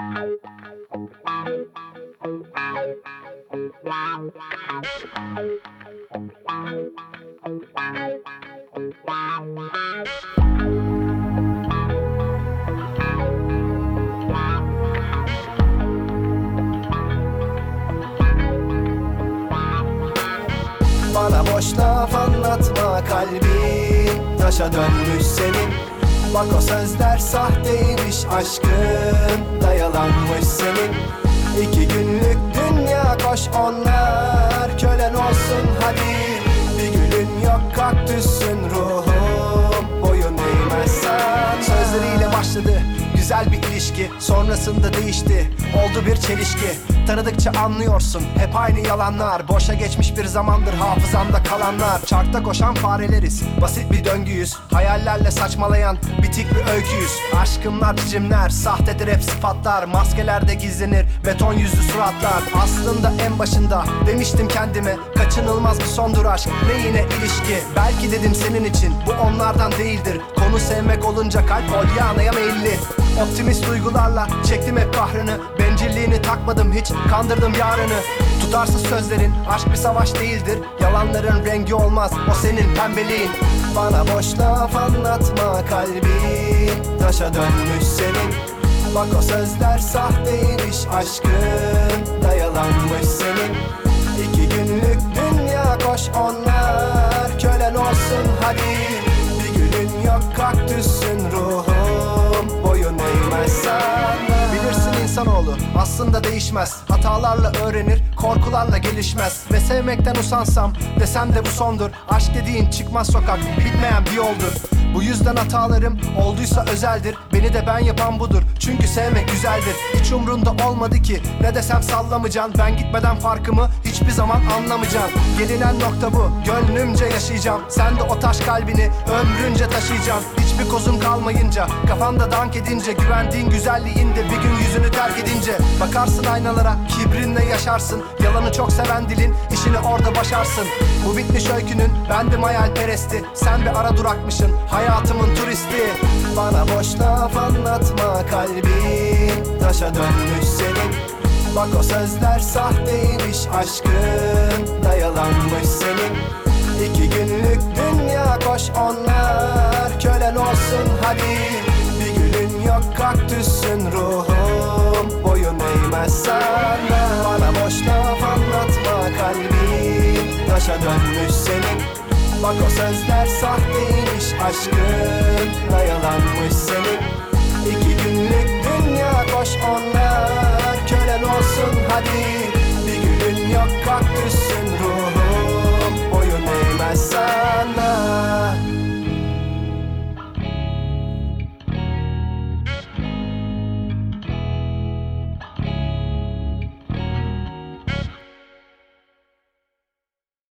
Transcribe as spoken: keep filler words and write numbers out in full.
Bana boş laf anlatma, kalbin taşa dönmüş senin. Bak o sözler sahteymiş, aşkın da yalanmış senin. İki günlük dünya, koş onlar kölen olsun hadi. Bir gülün yok, kaktüsün ruhum, boyun eğmezsen. Sözleriyle başladı güzel bir ilişki, sonrasında değişti, oldu bir çelişki. Tanıdıkça anlıyorsun hep aynı yalanlar, boşa geçmiş bir zamandır hafızamda kalanlar. Çarkta koşan fareleriz, basit bir döngüyüz, hayallerle saçmalayan bitik bir öyküyüz. Aşkımlar cicimler, sahtedir hep sıfatlar, maskelerde gizlenir beton yüzlü suratlar. Aslında en başında demiştim kendime, kaçınılmaz bir sondur aşk, ne yine ilişki. Belki dedim senin için bu onlardan değildir, konu sevmek olunca kalp Polyana'ya meyilli. Optimist duygularla çektim hep kahrını, bencilliğini takmadım hiç, kandırdım yarını. Tutarsız sözlerin, aşk bir savaş değildir, yalanların rengi olmaz o senin pembeliğin. Bana boş laf anlatma, kalbin taşa dönmüş senin. Bak o sözler sahteymiş, aşkın da yalanmış senin. İki günlük dünya, koş onlar kölen olsun hadi. Bir gülün yok, kaktüsün ruhum, boyun eğmezsen. Bilirsin insanoğlu aslında değişmez, hatalarla öğrenir, korkularla gelişmez. Ve sevmekten usansam desem de bu sondur, aşk dediğin çıkmaz sokak, bitmeyen bir yoldur. Bu yüzden hatalarım olduysa özeldir, beni de ben yapan budur, çünkü sevmek güzeldir. Hiç umrunda olmadı ki ne desem sallamacan, ben gitmeden farkımı hiçbir zaman anlamacan. Gelinen nokta bu, gönlümce yaşayacağım, sen de o taş kalbini ömrünce taşıyacaksın. Hiçbir kozun kalmayınca, kafanda dank edince, güvendiğin güzelliğinde bir gün yüzünü terk edince. Bakarsın aynalara, kibrinle yaşarsın, yalanı çok seven dilin işini orada başarsın. Bu bitmiş öykünün bendim hayalperesti, sen bir ara durakmışsın, hayatımın turisti. Bana boş laf anlatma, kalbin taşa dönmüş senin. Bak o sözler sahteymiş, aşkın da yalanmış senin. İki günlük dünya, koş onlar kölen olsun hadi. Bir gülün yok, kaktüsün ruhum, boyun eğmezsen. Bana boş laf anlatma, kalbin taşa dönmüş senin. Bak o sözler sahteymiş, aşkın da yalanmış senin. İki günlük dünya, koş onlar kölen olsun hadi.